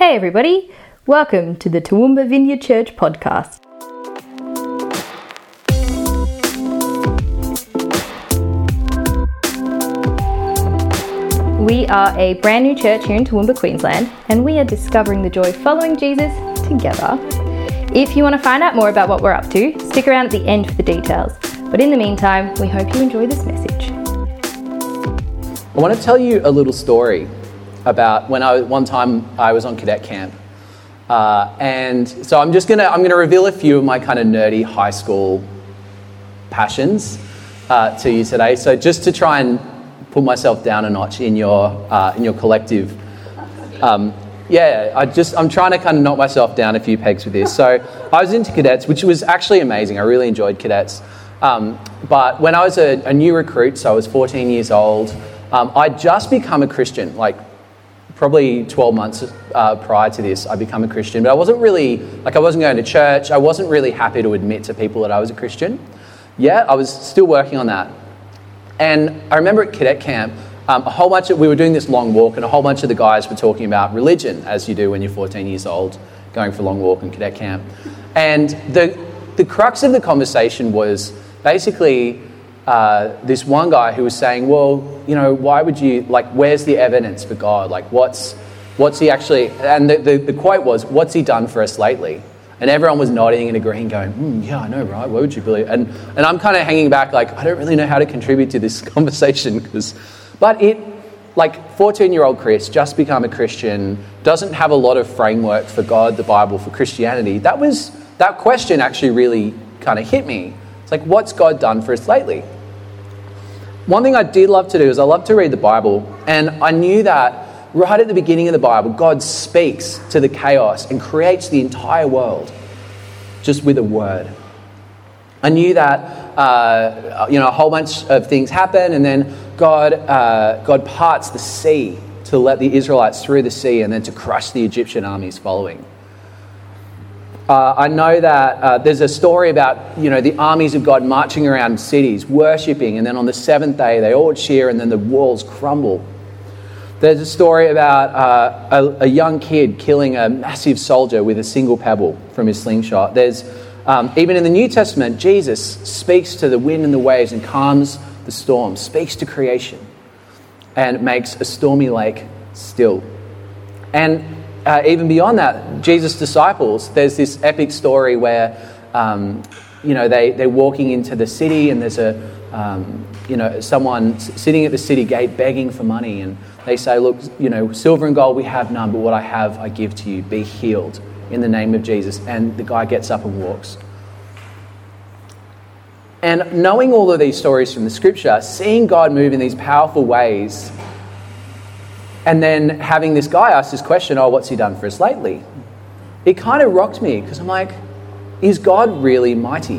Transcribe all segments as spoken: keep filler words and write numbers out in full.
Hey everybody, welcome to the Toowoomba Vineyard Church podcast. We are a brand new church here in Toowoomba, Queensland, and we are discovering the joy following Jesus together. If you want to find out more about what we're up to, stick around at the end for the details. But in the meantime, we hope you enjoy this message. I want to tell you a little story about when I one time I was on cadet camp, uh, and so I'm just gonna I'm gonna reveal a few of my kind of nerdy high school passions uh, to you today. So just to try and put myself down a notch in your uh, in your collective, um, yeah, I just I'm trying to kind of knock myself down a few pegs with this. So I was into cadets, which was actually amazing. I really enjoyed cadets, um, but when I was a, a new recruit, so I was fourteen years old. Um, I'd just become a Christian, like probably twelve months uh, prior to this, I'd become a Christian. But I wasn't really, like I wasn't going to church. I wasn't really happy to admit to people that I was a Christian. Yeah, I was still working on that. And I remember at cadet camp, um, a whole bunch of, we were doing this long walk, and a whole bunch of the guys were talking about religion, as you do when you're fourteen years old, going for a long walk in cadet camp. And the the crux of the conversation was basically Uh, this one guy who was saying, well, you know, why would you, like, where's the evidence for God? Like, what's what's he actually, and the, the, the quote was, what's he done for us lately? And everyone was nodding and agreeing, going, mm, yeah, I know, right? Why would you believe? And and I'm kind of hanging back, like, I don't really know how to contribute to this conversation, because, but it, like, fourteen-year-old Chris, just become a Christian, doesn't have a lot of framework for God, the Bible, for Christianity. That was, that question actually really kind of hit me. It's like, what's God done for us lately? One thing I did love to do is I love to read the Bible, and I knew that right at the beginning of the Bible, God speaks to the chaos and creates the entire world just with a word. I knew that uh, you know a whole bunch of things happen, and then God uh, God parts the sea to let the Israelites through the sea, and then to crush the Egyptian armies following. Uh, I know that uh, there's a story about, you know, the armies of God marching around cities, worshipping, and then on the seventh day they all cheer and then the walls crumble. There's a story about uh, a, a young kid killing a massive soldier with a single pebble from his slingshot. There's, um, even in the New Testament, Jesus speaks to the wind and the waves and calms the storm, speaks to creation, and makes a stormy lake still. And Uh, even beyond that, Jesus' disciples, there's this epic story where, um, you know, they, they're walking into the city, and there's a, um, you know, someone sitting at the city gate begging for money, and they say, look, you know, silver and gold we have none, but what I have I give to you. Be healed in the name of Jesus. And the guy gets up and walks. And knowing all of these stories from the scripture, seeing God move in these powerful ways, and then having this guy ask this question, oh, what's he done for us lately? It kind of rocked me, because I'm like, is God really mighty?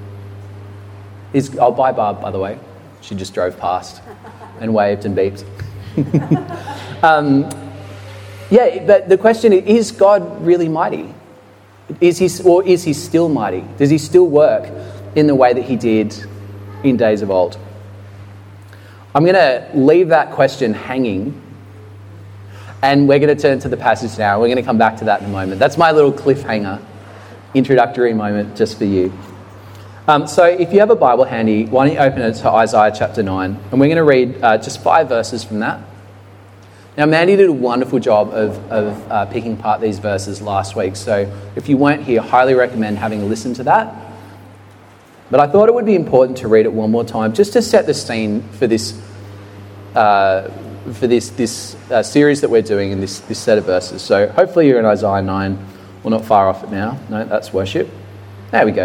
Is Oh, bye, Barb, by the way. She just drove past and waved and beeped. um, yeah, but the question is, is God really mighty? Is he, or is he still mighty? Does he still work in the way that he did in days of old? I'm going to leave that question hanging, and we're going to turn to the passage now. We're going to come back to that in a moment. That's my little cliffhanger, introductory moment just for you. Um, so if you have a Bible handy, why don't you open it to Isaiah chapter nine. And we're going to read uh, just five verses from that. Now, Mandy did a wonderful job of, of uh, picking apart these verses last week. So if you weren't here, highly recommend having a listen to that. But I thought it would be important to read it one more time, just to set the scene for this uh for this this uh, series that we're doing in this, this set of verses. So hopefully you're in Isaiah nine. We're not far off it now. No, that's worship. There we go.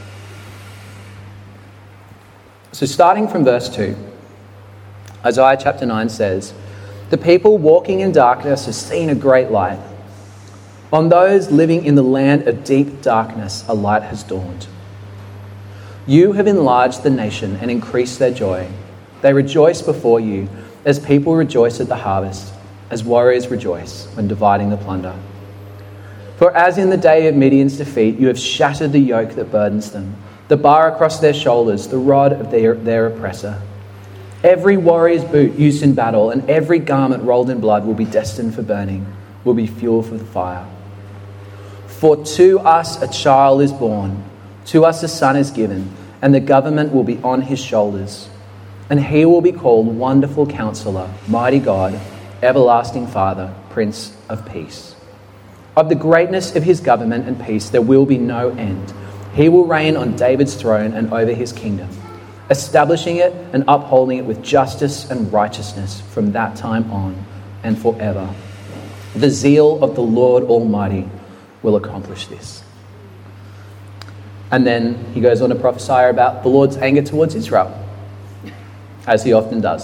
So starting from verse two, Isaiah chapter nine says, the people walking in darkness have seen a great light. On those living in the land of deep darkness, a light has dawned. You have enlarged the nation and increased their joy. They rejoice before you, as people rejoice at the harvest, as warriors rejoice when dividing the plunder. For as in the day of Midian's defeat, you have shattered the yoke that burdens them, the bar across their shoulders, the rod of their, their oppressor. Every warrior's boot used in battle and every garment rolled in blood will be destined for burning. will be fuel for the fire. For to us a child is born, to us a son is given, and the government will be on his shoulders. And he will be called Wonderful Counselor, Mighty God, Everlasting Father, Prince of Peace. Of the greatness of his government and peace there will be no end. He will reign on David's throne and over his kingdom, establishing it and upholding it with justice and righteousness from that time on and forever. The zeal of the Lord Almighty will accomplish this. And then he goes on to prophesy about the Lord's anger towards Israel, as he often does.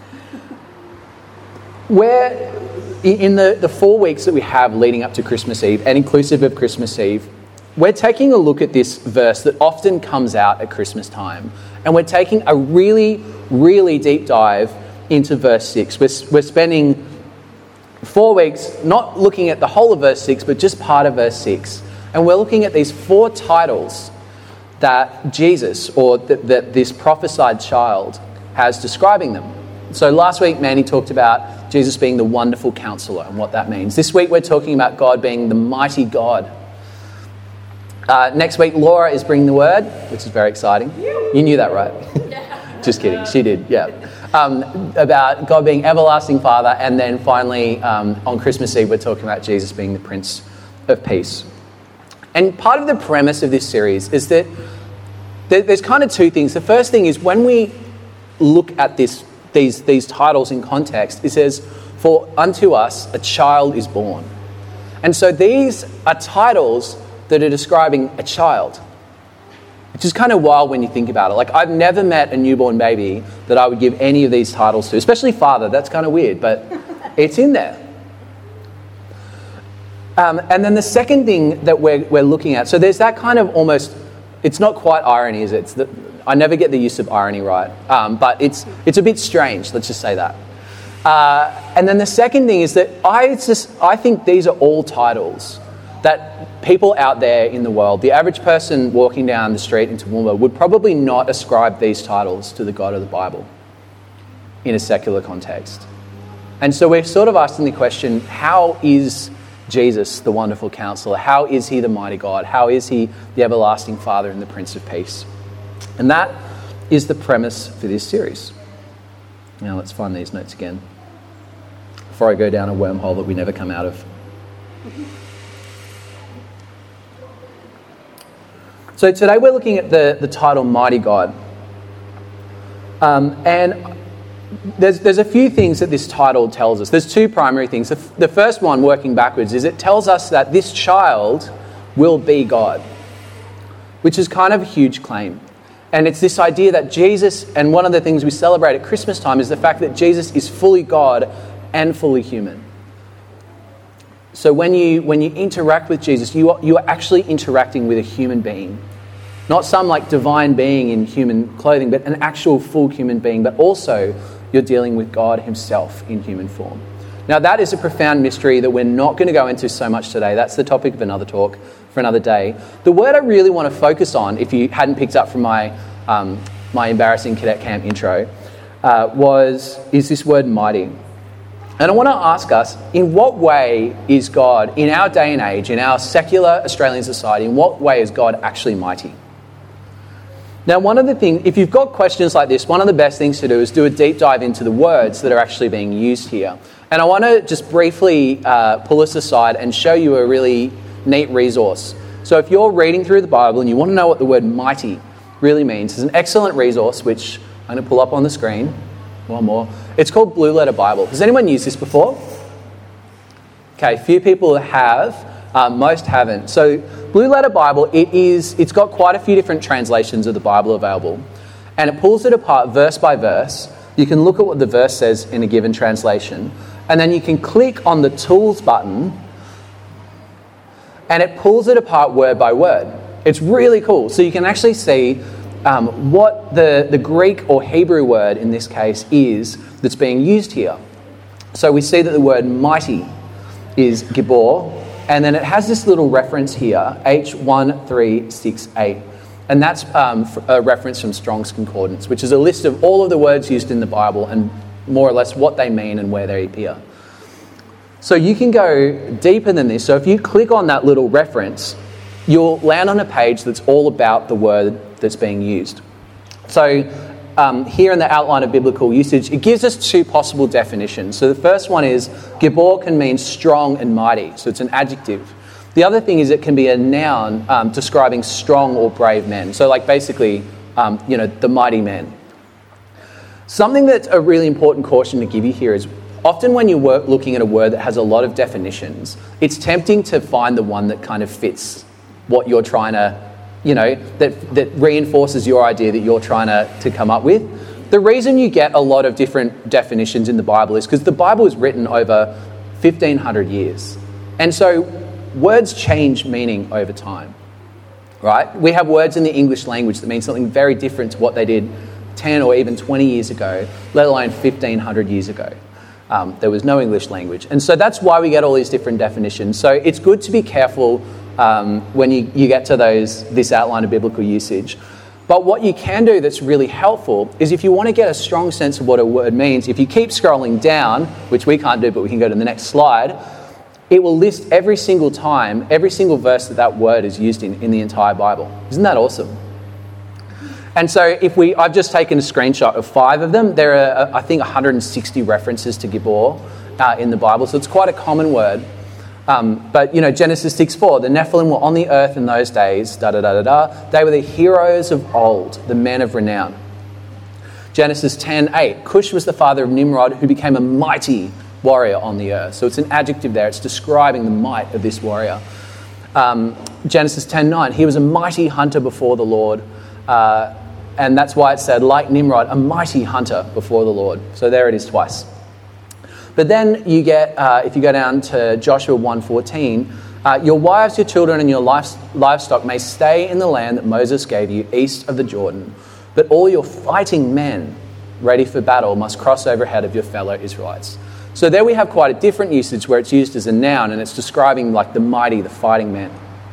Where in the, the four weeks that we have leading up to Christmas Eve and inclusive of Christmas Eve, we're taking a look at this verse that often comes out at Christmas time. And we're taking a really, really deep dive into verse six. We're, we're spending four weeks not looking at the whole of verse six, but just part of verse six. And we're looking at these four titles that Jesus, or that, that this prophesied child, has describing them. So last week, Manny talked about Jesus being the wonderful counselor and what that means. This week, we're talking about God being the mighty God. Uh, next week, Laura is bringing the word, which is very exciting. You knew that, right? Yeah. Just kidding. She did, yeah. Um, about God being everlasting Father. And then finally, um, on Christmas Eve, we're talking about Jesus being the Prince of Peace. And part of the premise of this series is that there's kind of two things. The first thing is when we look at this These, these titles in context, it says, for unto us a child is born. And so these are titles that are describing a child, which is kind of wild when you think about it. Like, I've never met a newborn baby that I would give any of these titles to, especially father. That's kind of weird, but it's in there. Um, and then the second thing that we're, we're looking at, so there's that kind of almost, it's not quite irony, is it? It's the, I never get the use of irony right, um, but it's it's a bit strange, let's just say that. Uh, and then the second thing is that I just I think these are all titles that people out there in the world, the average person walking down the street in Toowoomba, would probably not ascribe these titles to the God of the Bible in a secular context. And so we're sort of asking the question, how is Jesus the wonderful counselor? How is he the mighty God? How is he the everlasting Father and the Prince of Peace? And that is the premise for this series. Now let's find these notes again before I go down a wormhole that we never come out of. So today we're looking at the, the title Mighty God. Um, and there's, there's a few things that this title tells us. There's two primary things. The, the first one, working backwards, is it tells us that this child will be God, which is kind of a huge claim. And it's this idea that Jesus, and one of the things we celebrate at Christmas time is the fact that Jesus is fully God and fully human. So when you when you interact with Jesus, you are, you are actually interacting with a human being. Not some like divine being in human clothing, but an actual full human being. But also you're dealing with God himself in human form. Now that is a profound mystery that we're not going to go into so much today. That's the topic of another talk for another day. The word I really want to focus on, if you hadn't picked up from my um, my embarrassing cadet camp intro, uh, was is this word mighty. And I want to ask us, in what way is God, in our day and age, in our secular Australian society, in what way is God actually mighty? Now, one of the things, if you've got questions like this, one of the best things to do is do a deep dive into the words that are actually being used here. And I want to just briefly uh, pull us aside and show you a really neat resource. So if you're reading through the Bible and you want to know what the word mighty really means, there's an excellent resource which I'm going to pull up on the screen. One more. It's called Blue Letter Bible. Has anyone used this before? Okay, few people have. Uh, most haven't. So Blue Letter Bible, it is, it's got quite a few different translations of the Bible available. And it pulls it apart verse by verse. You can look at what the verse says in a given translation. And then you can click on the Tools button and it pulls it apart word by word. It's really cool. So you can actually see um, what the, the Greek or Hebrew word in this case is that's being used here. So we see that the word mighty is Gibor, and then it has this little reference here, H one three six eight. And that's um, a reference from Strong's Concordance, which is a list of all of the words used in the Bible and more or less what they mean and where they appear. So you can go deeper than this. So if you click on that little reference, you'll land on a page that's all about the word that's being used. So um, here in the outline of biblical usage, it gives us two possible definitions. So the first one is Gibor can mean strong and mighty. So it's an adjective. The other thing is it can be a noun um, describing strong or brave men. So like basically, um, you know, the mighty men. Something that's a really important caution to give you here is often when you're work, looking at a word that has a lot of definitions, it's tempting to find the one that kind of fits what you're trying to, you know, that, that reinforces your idea that you're trying to, to come up with. The reason you get a lot of different definitions in the Bible is because the Bible is written over fifteen hundred years. And so words change meaning over time, right? We have words in the English language that mean something very different to what they did ten or even twenty years ago, let alone fifteen hundred years ago. Um, there was no English language. And so that's why we get all these different definitions. So it's good to be careful um, when you, you get to those this outline of biblical usage. But what you can do that's really helpful is if you want to get a strong sense of what a word means, if you keep scrolling down, which we can't do, but we can go to the next slide, it will list every single time, every single verse that that word is used in, in the entire Bible. Isn't that awesome? And so if we, I've just taken a screenshot of five of them. There are, I think, one hundred sixty references to Gibor uh, in the Bible, so it's quite a common word. Um, but, you know, Genesis six four, the Nephilim were on the earth in those days, da-da-da-da-da. They were the heroes of old, the men of renown. Genesis ten eight, Cush was the father of Nimrod, who became a mighty warrior on the earth. So it's an adjective there. It's describing the might of this warrior. Um, Genesis ten nine, he was a mighty hunter before the Lord. Uh, and that's why it said, like Nimrod, a mighty hunter before the Lord. So there it is twice. But then you get, uh, if you go down to Joshua one fourteen, uh, your wives, your children, and your livestock may stay in the land that Moses gave you east of the Jordan. But all your fighting men ready for battle must cross over ahead of your fellow Israelites. So there we have quite a different usage where it's used as a noun and it's describing like the mighty, the fighting men.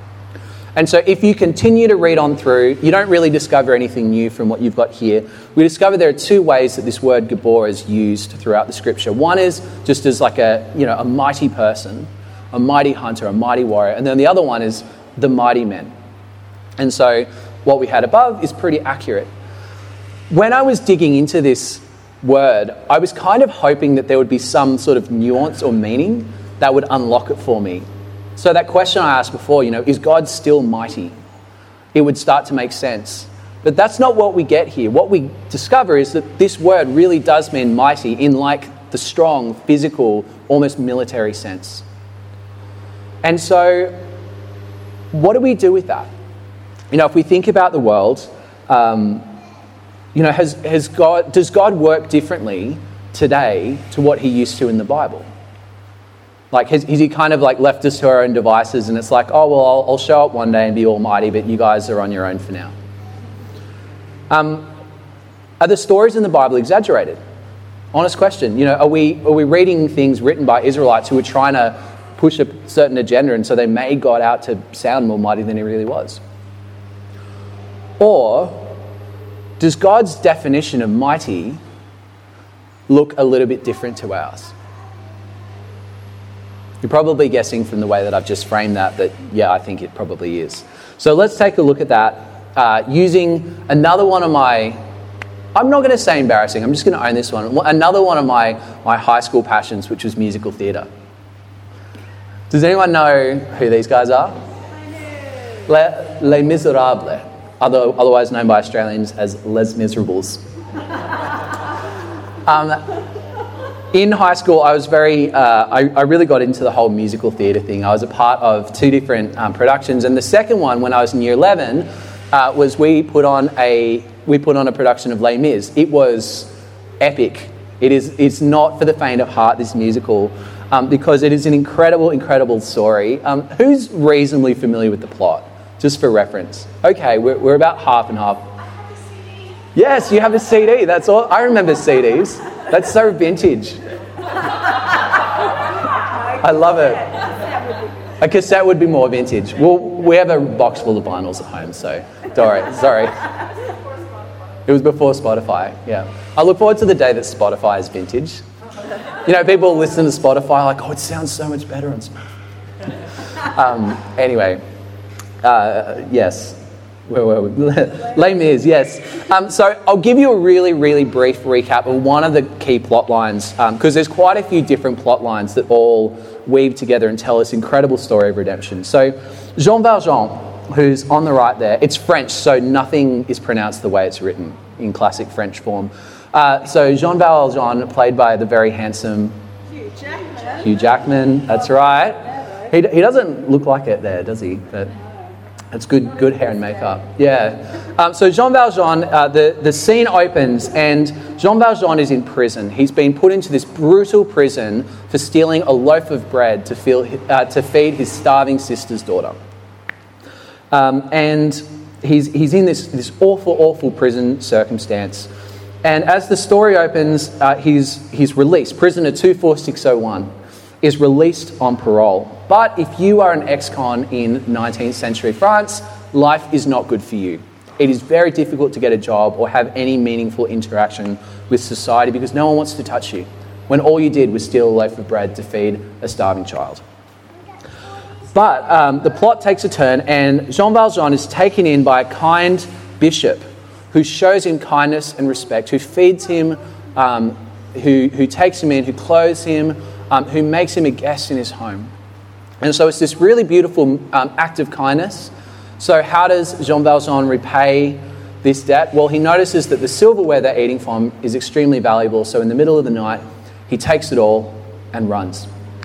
And so if you continue to read on through, you don't really discover anything new from what you've got here. We discover there are two ways that this word Gibor is used throughout the scripture. One is just as like a, you know, a mighty person, a mighty hunter, a mighty warrior. And then the other one is the mighty men. And so what we had above is pretty accurate. When I was digging into this word, I was kind of hoping that there would be some sort of nuance or meaning that would unlock it for me. So that question I asked before, you know, is God still mighty? It would start to make sense. But that's not what we get here. What we discover is that this word really does mean mighty in like the strong, physical, almost military sense. And so what do we do with that? You know, if we think about the world, um, you know, has, has God, does God work differently today to what he used to in the Bible? Like, has, has he kind of like left us to our own devices and it's like, oh, well, I'll, I'll show up one day and be almighty, but you guys are on your own for now. Um, are the stories in the Bible exaggerated? Honest question. You know, are we are we reading things written by Israelites who were trying to push a certain agenda and so they made God out to sound more mighty than he really was? Or does God's definition of mighty look a little bit different to ours? You're probably guessing from the way that I've just framed that, that, yeah, I think it probably is. So let's take a look at that uh, using another one of my, I'm not going to say embarrassing, I'm just going to own this one, another one of my, my high school passions, which was musical theatre. Does anyone know who these guys are? Les, Les Miserables, other, otherwise known by Australians as Les Miserables. um, In high school, I was very, uh, I, I really got into the whole musical theatre thing. I was a part of two different um, productions, and the second one, when I was in year eleven, uh, was we put on a we put on a production of Les Mis. It was epic. It is it's not for the faint of heart, this musical, um, because it is an incredible, incredible story. Um, who's reasonably familiar with the plot? Just for reference. Okay, we're, we're about half and half. Yes, you have a C D. That's all. I remember C Ds. That's so vintage. I love it. A cassette would be more vintage. Well, we have a box full of vinyls at home, so don't worry. Sorry. It was before Spotify, yeah. I look forward to the day that Spotify is vintage. You know, people listen to Spotify like, oh, it sounds so much better on Spotify. um, anyway, uh, yes. Where were we? Les Mis, yes. Um, so I'll give you a really, really brief recap of one of the key plot lines, because um, there's quite a few different plot lines that all weave together and tell this incredible story of redemption. So Jean Valjean, who's on the right there, it's French, so nothing is pronounced the way it's written in classic French form. Uh, so Jean Valjean, played by the very handsome Hugh Jackman. Hugh Jackman, that's right. He, he doesn't look like it there, does he? But it's good good hair and makeup. Yeah. Um, so Jean Valjean, uh, the, the scene opens and Jean Valjean is in prison. He's been put into this brutal prison for stealing a loaf of bread to, feel, uh, to feed his starving sister's daughter. Um, and he's, he's in this, this awful, awful prison circumstance. And as the story opens, uh, he's, he's released. Prisoner two four six oh one is released on parole. But if you are an ex-con in nineteenth century France, life is not good for you. It is very difficult to get a job or have any meaningful interaction with society because no one wants to touch you when all you did was steal a loaf of bread to feed a starving child. But um, the plot takes a turn and Jean Valjean is taken in by a kind bishop who shows him kindness and respect, who feeds him, um, who, who takes him in, who clothes him, um, who makes him a guest in his home. And so it's this really beautiful um, act of kindness. So how does Jean Valjean repay this debt? Well, he notices that the silverware they're eating from is extremely valuable. So in the middle of the night, he takes it all and runs.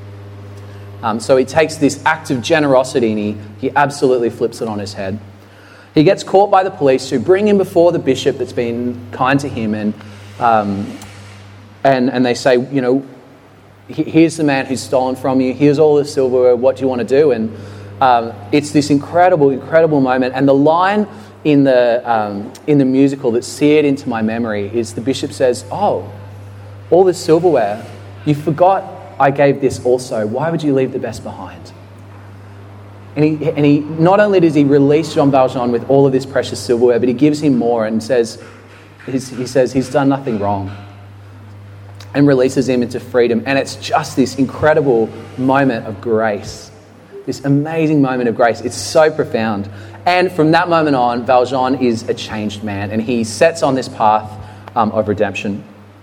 Um, so he takes this act of generosity and he, he absolutely flips it on his head. He gets caught by the police who bring him before the bishop that's been kind to him. And, um, and, and they say, you know, here's the man who's stolen from you. Here's all the silverware. What do you want to do? And um, it's this incredible, incredible moment. And the line in the um, in the musical that's seared into my memory is the bishop says, "Oh, all this silverware. You forgot I gave this also. Why would you leave the best behind?" And he and he not only does he release Jean Valjean with all of this precious silverware, but he gives him more and says, he says he's done nothing wrong. And releases him into freedom. And it's just this incredible moment of grace. This amazing moment of grace. It's so profound. And from that moment on, Valjean is a changed man. And he sets on this path um, of redemption.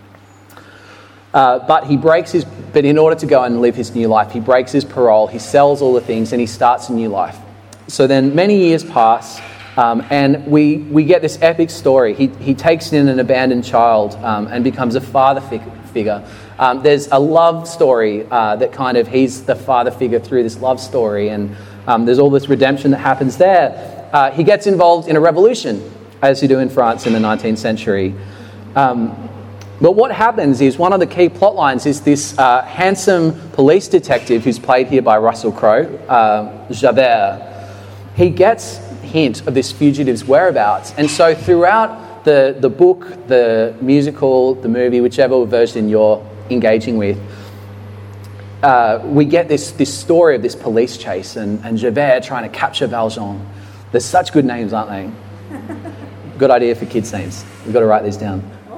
Uh, but he breaks his... But in order to go and live his new life, he breaks his parole, he sells all the things, and he starts a new life. So then many years pass, um, and we we get this epic story. He he takes in an abandoned child um, and becomes a father figure. figure. Um, there's a love story uh, that kind of, he's the father figure through this love story, and um, there's all this redemption that happens there. Uh, he gets involved in a revolution, as you do in France in the nineteenth century. Um, but what happens is, one of the key plot lines is this uh, handsome police detective who's played here by Russell Crowe, uh, Javert. He gets hint of this fugitive's whereabouts, and so throughout The the book, the musical, the movie, whichever version you're engaging with, uh, we get this this story of this police chase and, and Javert trying to capture Valjean. They're such good names, aren't they? Good idea for kids' names. We've got to write these down.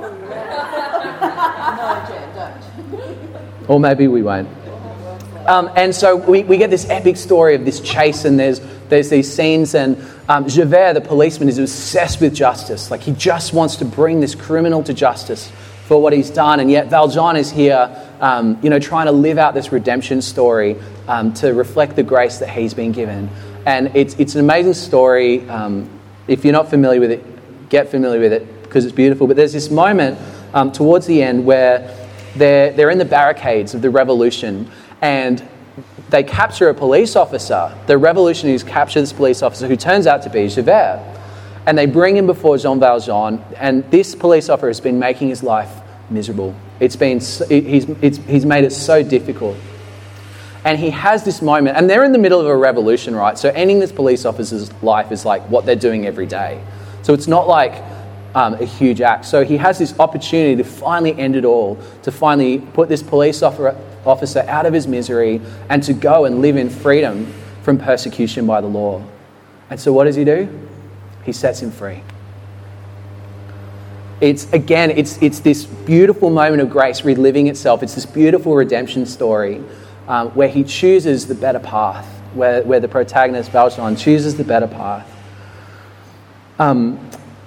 No, Jen, don't. Or maybe we won't. Um, and so we, we get this epic story of this chase, and there's there's these scenes, and um, Javert, the policeman, is obsessed with justice. Like, he just wants to bring this criminal to justice for what he's done, and yet Valjean is here, um, you know, trying to live out this redemption story um, to reflect the grace that he's been given. And it's it's an amazing story. Um, if you're not familiar with it, get familiar with it because it's beautiful. But there's this moment um, towards the end where they're they're in the barricades of the revolution, and they capture a police officer. The revolutionaries capture this police officer who turns out to be Javert. And they bring him before Jean Valjean, and this police officer has been making his life miserable. It's been he's it's, he's made it so difficult. And he has this moment, and they're in the middle of a revolution, right? So ending this police officer's life is like what they're doing every day. So it's not like um, a huge act. So he has this opportunity to finally end it all, to finally put this police officer officer out of his misery and to go and live in freedom from persecution by the law. And so what does he do? He sets him free. It's, again, it's, it's this beautiful moment of grace reliving itself. It's this beautiful redemption story um, where he chooses the better path, where, where the protagonist, Valjean, chooses the better path. Um,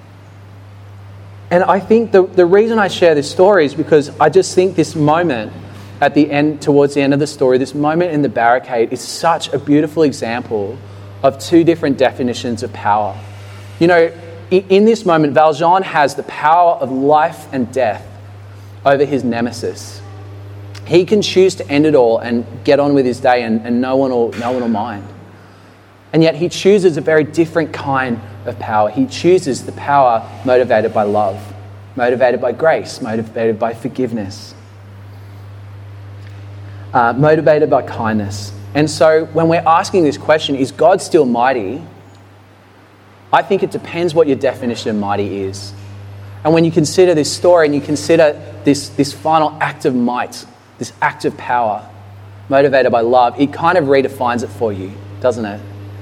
and I think the, the reason I share this story is because I just think this moment at the end, towards the end of the story, this moment in the barricade is such a beautiful example of two different definitions of power. You know, in, in this moment, Valjean has the power of life and death over his nemesis. He can choose to end it all and get on with his day, and, and no one will, no one will mind. And yet he chooses a very different kind of power. He chooses the power motivated by love, motivated by grace, motivated by forgiveness, uh, motivated by kindness. And so when we're asking this question, is God still mighty? I think it depends what your definition of mighty is. And when you consider this story and you consider this, this final act of might, this act of power motivated by love, it kind of redefines it for you, doesn't it?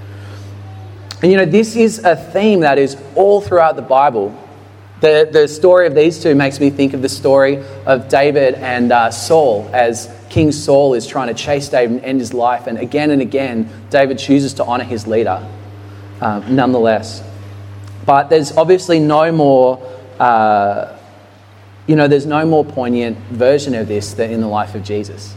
And you know, this is a theme that is all throughout the Bible. The, the story of these two makes me think of the story of David and uh, Saul, as King Saul is trying to chase David and end his life. And again and again, David chooses to honour his leader, um, nonetheless. But there's obviously no more, uh, you know, there's no more poignant version of this than in the life of Jesus.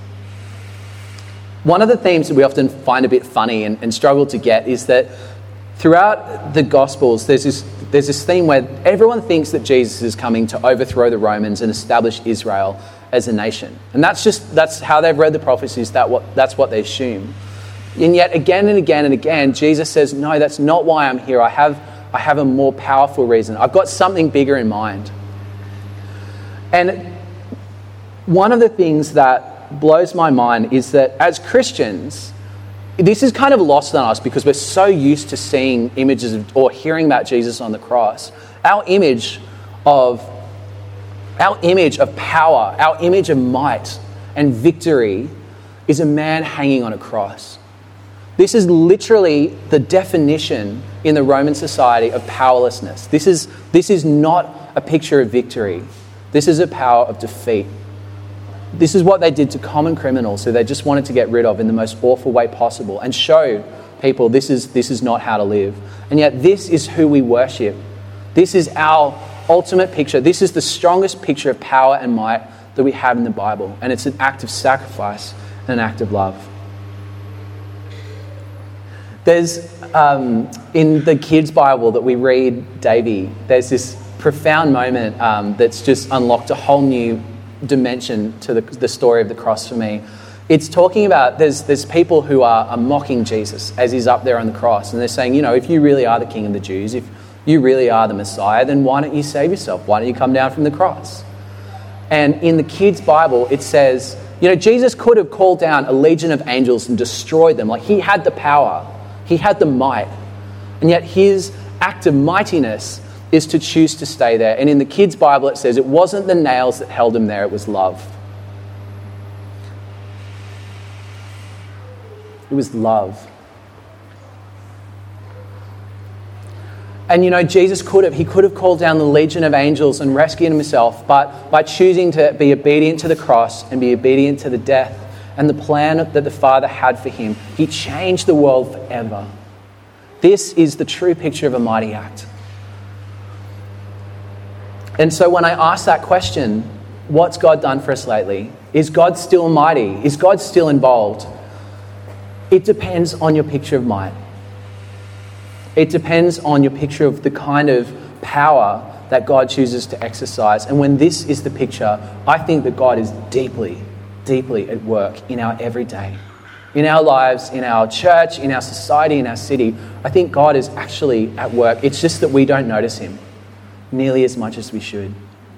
One of the themes that we often find a bit funny and, and struggle to get is that throughout the Gospels, there's this there's this theme where everyone thinks that Jesus is coming to overthrow the Romans and establish Israel as a nation. And that's just, that's how they've read the prophecies, that what that's what they assume. And yet again and again and again, Jesus says, no, that's not why I'm here. I have, I have a more powerful reason. I've got something bigger in mind. And one of the things that blows my mind is that as Christians, this is kind of lost on us because we're so used to seeing images of, or hearing about Jesus on the cross. Our image of our image of power, our image of might and victory is a man hanging on a cross. This is literally the definition in the Roman society of powerlessness. This is, this is not a picture of victory. This is a power of defeat. This is what they did to common criminals who they just wanted to get rid of in the most awful way possible and show people this is, this is not how to live. And yet this is who we worship. This is our ultimate picture. This is the strongest picture of power and might that we have in the Bible. And it's an act of sacrifice and an act of love. There's, um, in the kids' Bible that we read, Davy, there's this profound moment um, that's just unlocked a whole new dimension to the, the story of the cross for me. It's talking about, there's there's people who are, are mocking Jesus as he's up there on the cross, and they're saying, you know, if you really are the King of the Jews, if you really are the Messiah, then why don't you save yourself? Why don't you come down from the cross? And in the kids' Bible, it says, you know, Jesus could have called down a legion of angels and destroyed them. Like, he had the power, he had the might, and yet his act of mightiness is to choose to stay there. And in the kids' Bible, it says it wasn't the nails that held him there, it was love. It was love. And you know, Jesus could have, he could have called down the legion of angels and rescued himself, but by choosing to be obedient to the cross and be obedient to the death and the plan that the Father had for him, he changed the world forever. This is the true picture of a mighty act. And so when I ask that question, what's God done for us lately? Is God still mighty? Is God still involved? It depends on your picture of might. It depends on your picture of the kind of power that God chooses to exercise. And when this is the picture, I think that God is deeply, deeply at work in our everyday, in our lives, in our church, in our society, in our city. I think God is actually at work. It's just that we don't notice him nearly as much as we should.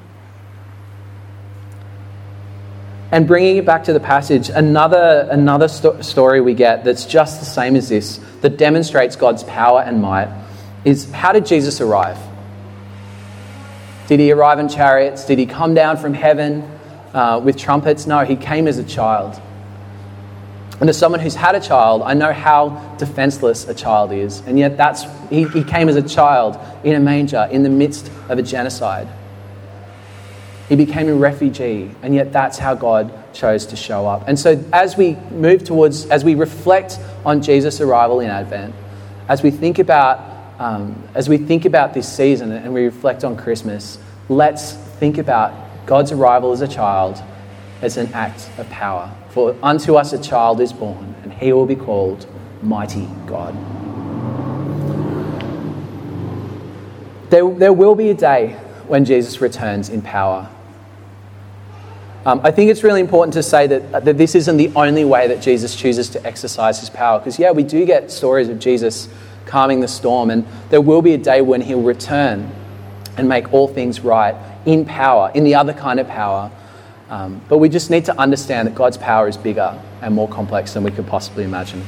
And bringing it back to the passage, another, another sto- story we get that's just the same as this, that demonstrates God's power and might, is how did Jesus arrive? Did he arrive in chariots? Did he come down from heaven uh, with trumpets? No, he came as a child. And as someone who's had a child, I know how defenseless a child is. And yet that's he, he came as a child in a manger in the midst of a genocide. He became a refugee, and yet that's how God chose to show up. And so as we move towards, as we reflect on Jesus' arrival in Advent, as we think about, um, as we think about this season and we reflect on Christmas, let's think about God's arrival as a child as an act of power. For unto us a child is born, and he will be called Mighty God. There, there will be a day when Jesus returns in power. Um, I think it's really important to say that, that this isn't the only way that Jesus chooses to exercise his power. Because, yeah, we do get stories of Jesus calming the storm, and there will be a day when he'll return and make all things right in power, in the other kind of power. Um, but we just need to understand that God's power is bigger and more complex than we could possibly imagine.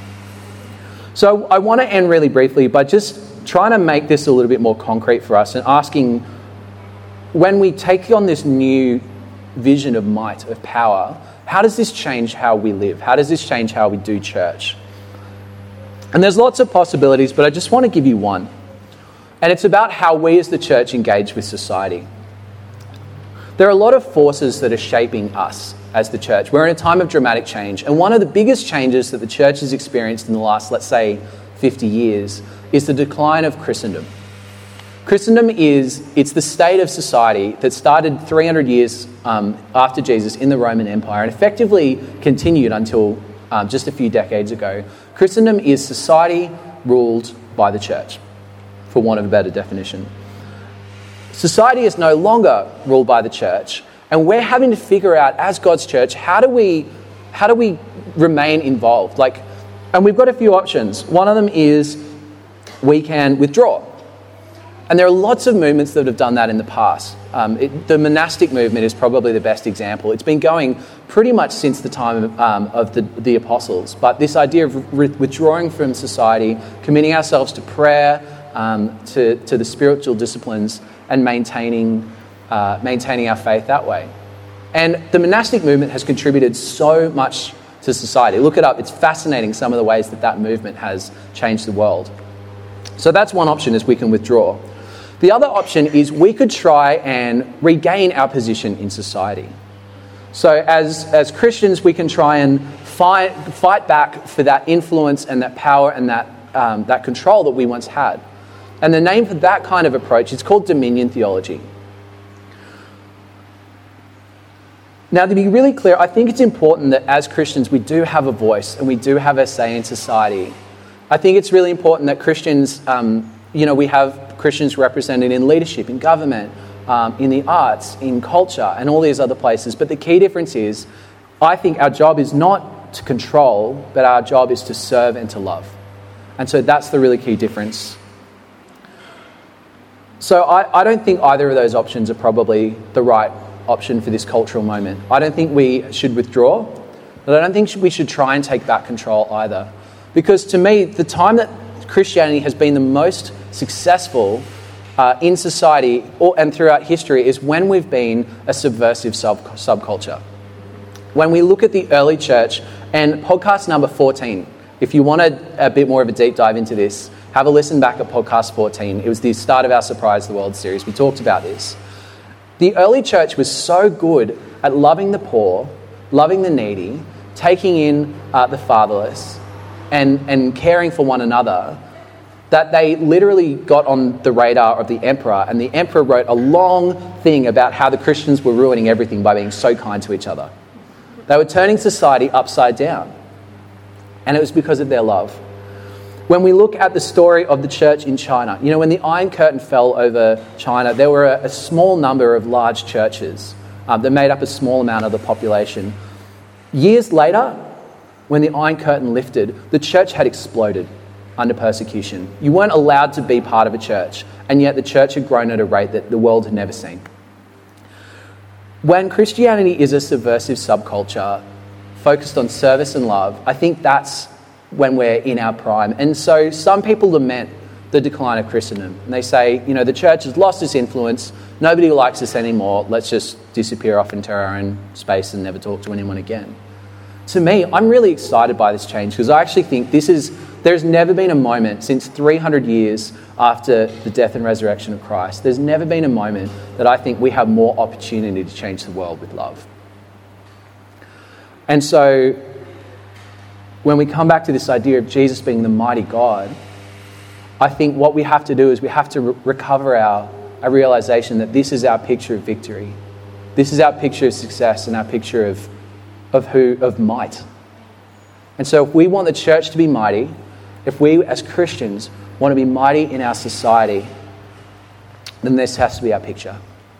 So I want to end really briefly by just trying to make this a little bit more concrete for us and asking, when we take on this new vision of might, of power, how does this change how we live? How does this change how we do church? And there's lots of possibilities, but I just want to give you one. And it's about how we as the church engage with society. There are a lot of forces that are shaping us as the church. We're in a time of dramatic change. And one of the biggest changes that the church has experienced in the last, let's say, fifty years is the decline of Christendom. Christendom is, it's the state of society that started three hundred years um, after Jesus in the Roman Empire and effectively continued until um, just a few decades ago. Christendom is society ruled by the church, for want of a better definition. Society is no longer ruled by the church, and we're having to figure out, as God's church, how do we, how do we remain involved? Like, and we've got a few options. One of them is we can withdraw. And there are lots of movements that have done that in the past. Um, it, the monastic movement is probably the best example. It's been going pretty much since the time of, um, of the, the apostles. But this idea of re- withdrawing from society, committing ourselves to prayer, um, to, to the spiritual disciplines, and maintaining, uh, maintaining our faith that way. And the monastic movement has contributed so much to society. Look it up. It's fascinating some of the ways that that movement has changed the world. So that's one option, is we can withdraw. The other option is we could try and regain our position in society. So as, as Christians, we can try and fight, fight back for that influence and that power and that, um, that control that we once had. And the name for that kind of approach is called dominion theology. Now, to be really clear, I think it's important that as Christians we do have a voice and we do have a say in society. I think it's really important that Christians, um, you know, we have Christians represented in leadership, in government, um, in the arts, in culture, and all these other places. But the key difference is, I think our job is not to control, but our job is to serve and to love. And so that's the really key difference. So I, I don't think either of those options are probably the right option for this cultural moment. I don't think we should withdraw, but I don't think we should try and take back control either. Because to me, the time that Christianity has been the most successful uh, in society or, and throughout history is when we've been a subversive sub, subculture. When we look at the early church, and podcast number fourteen, if you wanted a bit more of a deep dive into this, have a listen back at podcast fourteen. It was the start of our Surprise the World series. We talked about this. The early church was so good at loving the poor, loving the needy, taking in uh, the fatherless, and, and caring for one another, that they literally got on the radar of the emperor, and the emperor wrote a long thing about how the Christians were ruining everything by being so kind to each other. They were turning society upside down, and it was because of their love. When we look at the story of the church in China, you know, when the Iron Curtain fell over China, there were a, a small number of large churches um, that made up a small amount of the population. Years later, when the Iron Curtain lifted, the church had exploded under persecution. You weren't allowed to be part of a church, and yet the church had grown at a rate that the world had never seen. When Christianity is a subversive subculture focused on service and love, I think that's when we're in our prime. And so some people lament the decline of Christendom. And they say, you know, the church has lost its influence, nobody likes us anymore, let's just disappear off into our own space and never talk to anyone again. To me, I'm really excited by this change because I actually think this is There's never been a moment since three hundred years after the death and resurrection of Christ, there's never been a moment that I think we have more opportunity to change the world with love. And so when we come back to this idea of Jesus being the mighty God, I think what we have to do is we have to re- recover our, our realization that this is our picture of victory. This is our picture of success and our picture of, of who of might. And so if we want the church to be mighty, if we as Christians want to be mighty in our society, then this has to be our picture.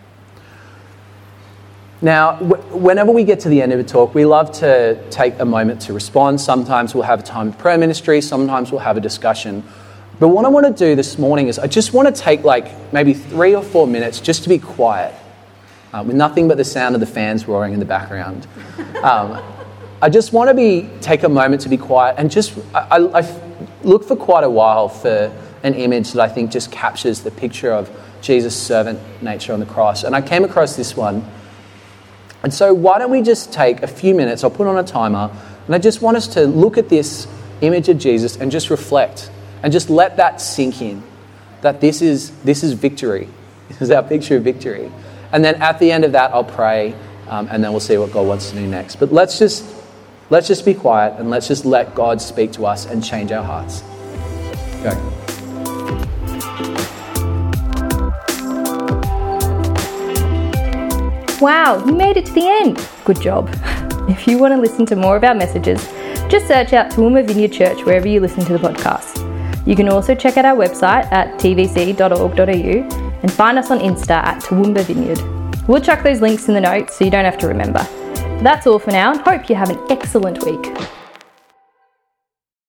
Now, whenever we get to the end of a talk, we love to take a moment to respond. Sometimes we'll have a time of prayer ministry, sometimes we'll have a discussion. But what I want to do this morning is I just want to take like maybe three or four minutes just to be quiet, uh, with nothing but the sound of the fans roaring in the background. Um, I just want to be take a moment to be quiet and just, I, I, I look for quite a while for an image that I think just captures the picture of Jesus' servant nature on the cross. And I came across this one. And so why don't we just take a few minutes, I'll put on a timer, and I just want us to look at this image of Jesus and just reflect and just let that sink in, that this is this is victory. This is our picture of victory. And then at the end of that, I'll pray, um, and then we'll see what God wants to do next. But let's just let's just be quiet and let's just let God speak to us and change our hearts. Go. Wow, you made it to the end. Good job. If you want to listen to more of our messages, just search out Toowoomba Vineyard Church wherever you listen to the podcast. You can also check out our website at t v c dot org dot a u and find us on Insta at Toowoomba Vineyard. We'll chuck those links in the notes so you don't have to remember. That's all for now, and hope you have an excellent week.